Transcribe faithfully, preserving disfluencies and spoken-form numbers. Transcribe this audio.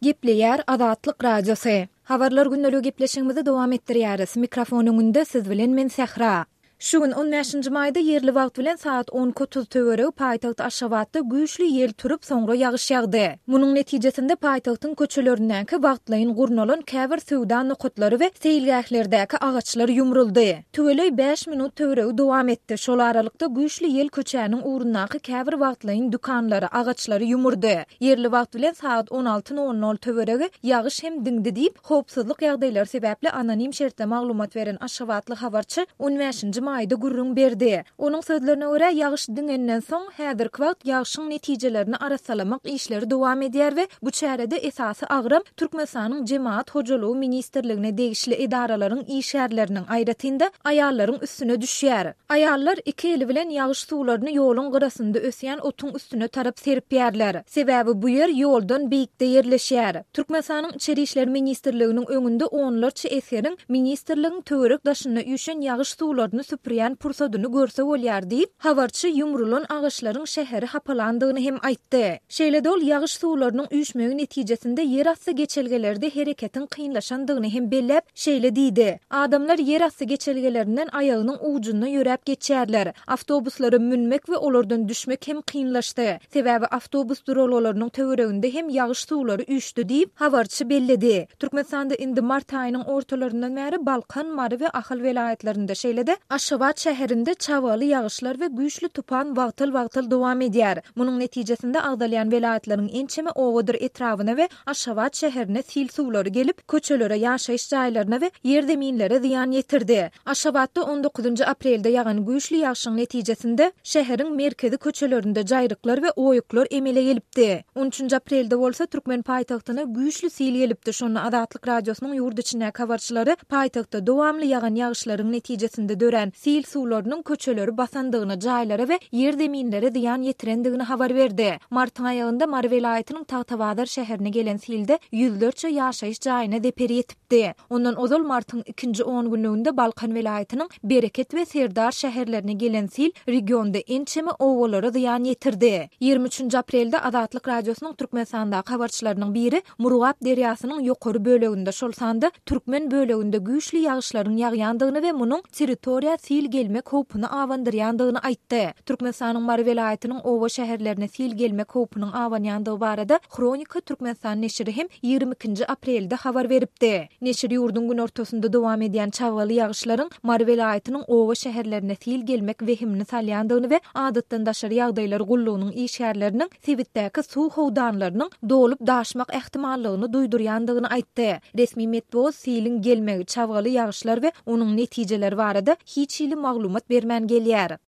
Gepleýär Azatlyk Radiosu. Habarlar günnälik gepleşigimizi dowam etdirýäris. Mikrofonuňda siz bilen men Sehra. Şu gün on beşinji maýda yerli wagt bilen saat on otuz töwereg paýtagt Aşgabatda güýçli ýel turup soňra ýagyş ýagdy. Munyň netijesinde paýtagtyň köçelerindäki wagtlaýyn gurnalan käbir sowda nukutlary we seýilgählerdäki agaçlar ýumruldy. Töweley beş minut töwereg dowam etdi. Şol aralykda güýçli ýel köçäniň urundaky käbir wagtlaýyn dukanlary, agaçlary ýumurdy. Yerli wagt bilen saat on alty nol nol töweregi ýagyş hem diňdi diýip howpsuzlyk ýagdaýlary sebäpli anonim şertde maglumat beren Aşgabatly habarçy on beşinji maýda gurrun berdi. Onuň sözlerine görä ýagyş diňenden soň häzirki wagt ýagyşyň netijelerini arasalamak işleri dowam edýär we bu çärede esasy agram Türkmenistanyň Jemaat Hojalygy ministrligine degişli edaralaryň işgärleriniň aýratynda aýallaryň üstüne düşýär. Aýallar iki eli bilen ýagyş suwlaryny ýoluň gyrasynda ösýän otuň üstüne tarap serip ýerler. Sebäbi bu ýer ýoldan beýikde ýerleşýär. Türkmenistanyň Içeri işler ministrliginiň öňünde onlarça eseriň ministrligiň töwerek daşyna ýüşen ýagyş suwlaryny süpürýän pursadyny görse bolýar diýip habarçy ýumrulan agaçlaryň şäheri hapalandygyny hem aýtdy. Şeýle dol ýagyş suwlarynyň üýşmegi netijesinde yer asty geçelgelerde hereketiň kynlaşandygyny hem bellep şeýle diýdi. Adamlar yer asty geçelgelerinden aýagynyň ucundan ýöräp geçýärler. Awtobuslara münmek we olardan düşmek hem kynlaşdy. Sebäbi awtobus duralarynyň töwereginde hem ýagyş suwlary üýşdi diýip habarçy belledi. Türkmenistanda indi mart aýynyň ortalaryndan bäri Balkan, Mary we Ahal welaýatlarynda şeýle-de Aşgabat şäherinde çawaly ýagyşlar we güýçli tupan wagtyl-wagtyl dowam edýär. Munyň netijesinde agdalýan welaýatlaryň ençeme owadyr etrawyna we Aşgabat şäherine sil suwlary gelip köçelere, ýaşaýyş jaýlaryna we ýer zeminlere ziýan ýetirdi. Aşgabatda on dokuzunji aprelde ýagan güýçli ýagyşyň netijesinde şäheriň merkezi köçelerinde jaýryklar we oýuklar emele gelipdi. on üçünji aprelde bolsa Türkmen paýtagtyna güýçli sil gelipdi. Şonu Azatlyk Radiosynyň ýurt içindäki habarçylary paýtagtda dowamly ýagan ýagyşlaryň netijesinde dören sil suwlarynyň köçeleri basandygyny, jaýlary we ýer zeminlere ziýan ýetirendigini habar berdi. Martyň aýagynda Mary welaýatynyň Tagtabazar şäherine gelen silde ýüzlerçe ýaşaýyş jaýyna deper ýetipdi. Ondan ozal martyň ikinji on günlüğünde Balkan welaýatynyň Bereket we Serdar şäherlerine gelen sil regionda ençeme owalara ziýan ýetirdi. ýygrimi üçünji aprelde Azatlyk Radiosynyň Türkmenistandaky habarçylarynyň biri Murgap derýasynyň ýokary böleginde şol sanda Türkmen böleginde güýçli ýagyşlaryň ýagýandygyny we munyň territoriýa sil gelmek howpuny awandyrýandygyny aýtdy. Türkmenistanyň Mary welaýatynyň owa şäherlerine sil gelmek howpunyň awanýandygy barada Kronika Türkmenistan neşri hem ýygrimi ikinji aprelde habar beripdi. Neşir ýurdun gün ortasynda dowam edýän çawaly ýagyşlaryň Mary welaýatynyň owa şäherlerine sil gelmek wehimini salýandygyny we adatdan daşary ýagdaýlar gullugynyň işgärleriniň sebitdäki suw howdanlarynyň dolup daşmak ähtimallygyny duýdurýandygyny aýtdy. Resmi medeniýet silin gelmegi çawaly ýagyşlar we onuň netijeleri barada hiç ili maglumat bermän gelýär.